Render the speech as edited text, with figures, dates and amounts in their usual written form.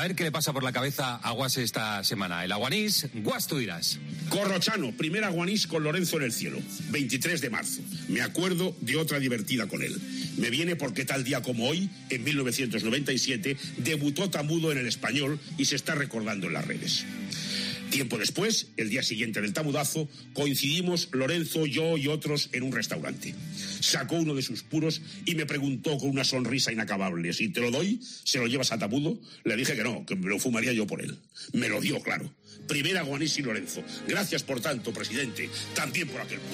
A ver qué le pasa por la cabeza a Guas esta semana. El aguanís, Guas, tú dirás. Corrochano, primer aguanís con Lorenzo en el cielo, 23 de marzo. Me acuerdo de otra divertida con él. Me viene porque tal día como hoy, en 1997, debutó Tamudo en El Español y se está recordando en las redes. Tiempo después, el día siguiente del tamudazo, coincidimos Lorenzo, yo y otros en un restaurante. Sacó uno de sus puros y me preguntó con una sonrisa inacabable: si te lo doy, ¿se lo llevas a Tamudo? Le dije que no, que me lo fumaría yo por él. Me lo dio, claro. Primera aguanís y Lorenzo. Gracias por tanto, presidente. También por aquel...